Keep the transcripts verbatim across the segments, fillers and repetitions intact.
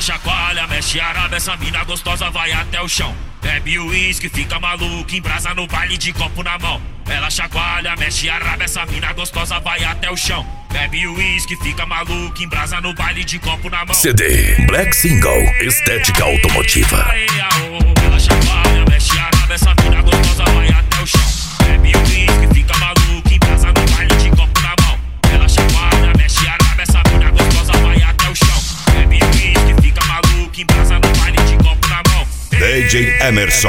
chacoalha, mexe a raba, essa mina gostosa vai até o chão. Bebe o uísque, fica maluco, embrasa no baile de copo na mão. Ela chacoalha, mexe a raba, essa mina gostosa vai até o chão. Bebe o uísque, fica maluco, embrasa no baile de copo na mão. C D Black Single Estética Automotiva. Ela chacoalha, mexe a raba, essa mina gostosa vai até o chão. Bebe o uísque, fica maluco, embrasa no baile de copo na mão. Ela chacoalha, mexe a raba, essa mina gostosa vai até o chão. Bebe o uísque, fica maluco, embrasa no baile de copo na mão. D J Emerson.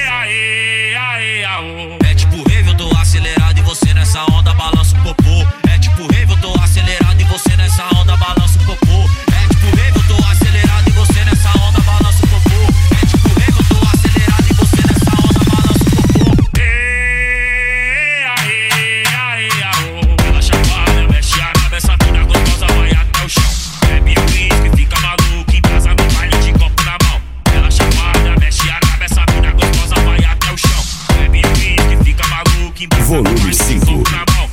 É tipo rave, eu tô acelerado e você nessa onda balança o popô. É tipo rave, eu tô acelerado e você nessa onda balança o popô. É tipo rave, eu tô acelerado e você nessa onda balança o popô. É tipo rave, eu tô acelerado e você nessa onda balança o popô. Ela chacoalha, mexe a raba, essa mina gostosa vai até o chão. Bebe o uísque, fica maluco, embrasa no baile de copo na mão. Ela chacoalha, mexe a raba, essa mina gostosa vai até o chão. Bebe o uísque, fica maluco, embrasa no Volume baile de cinco. copo na mão.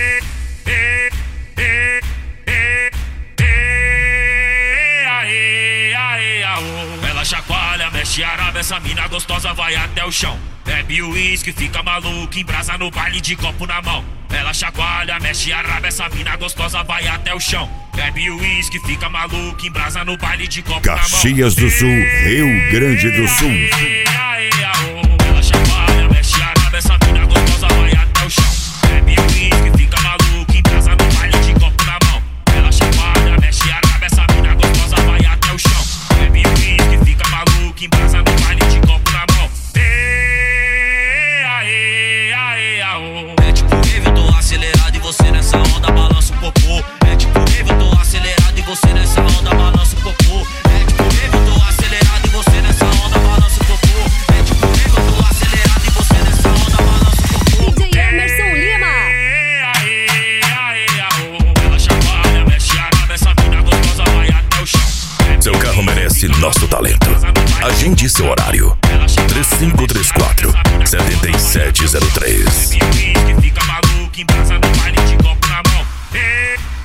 Ela chacoalha, mexe a raba, essa mina gostosa vai até o chão. Bebe o uísque, fica maluco, embrasa no baile de copo na mão. Ela chacoalha, mexe a raba, essa mina gostosa vai até o chão. Bebe o uísque, fica maluco, embrasa no baile de copo na mão. Caxias do Sul, Rio Grande do Sul. Ela chacoalha, mexe a raba, essa mina gostosa vai até o chão. Bebe o uísque, fica maluco, embrasa no baile de copo na mão. Ela chacoalha, mexe a raba, essa mina gostosa vai até o chão. Bebe o uísque, fica maluco, embrasa no baile de copo na mão. É tipo rave, eu tô acelerado e você nessa onda balança o popô. É tipo rave, eu tô acelerado e você nessa onda balança o popô. É tipo rave, eu tô acelerado e você nessa onda balança o popô. É tipo rave, eu tô acelerado e você nessa onda balança o popô. D J Emerson Lima. Ela chacoalha, mexe a raba, essa mina gostosa vai até o chão. Seu carro merece nosso talento. Agende seu horário. três cinco três quatro, sete sete zero três. Fica maluco, embrasa no baile de copo na mão.